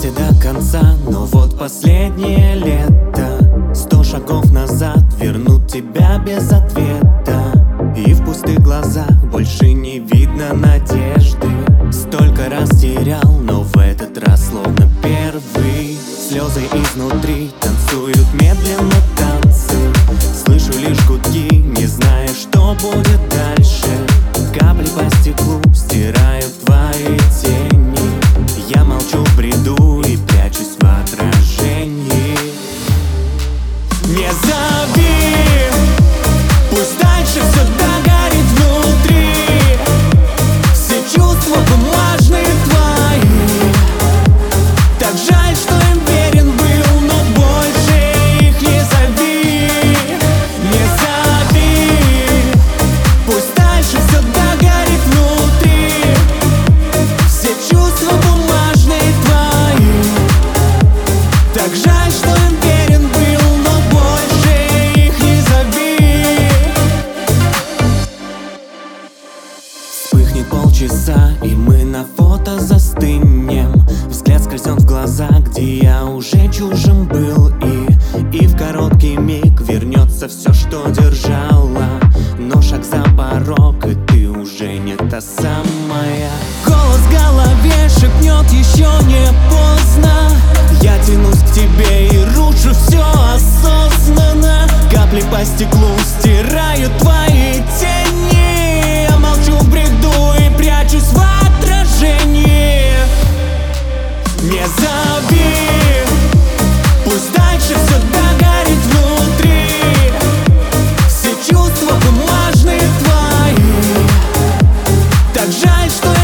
вместе до конца, но вот последнее лето 100 шагов назад вернут тебя без ответа. И в пустых глазах больше не видно надежды. Столько раз терял, но в этот раз словно первый. Слезы изнутри танцуют медленно танцы. Слышу лишь гудки, не зная, что будет дальше. Капли по стеклу стирают твои тени. Я молчу в бреду и прячусь в отражении. Не зови, пусть дальше все догорит внутри. Все чувства бумажные твои. Так жаль, что им верен был, но больше их не зови. Не зови, пусть дальше все догорит внутри. Все чувства бумажные твои. Так жаль, что им верен был, но больше их не зови. Вспыхнет полчаса, и мы на фото застынем. Взгляд скользнет в глаза, где я уже чужим был. И в короткий миг вернется все, что держала. Но шаг за порог, и ты уже не та самая. Голос в голове шепнет: еще не поздно. Я тянусь к тебе и рушу все осознанно. Капли по стеклу стирают твои тени. Я молчу в бреду и прячусь в отражении. Не зови, пусть дальше все догорит внутри. Все чувства бумажные твои. Так жаль, что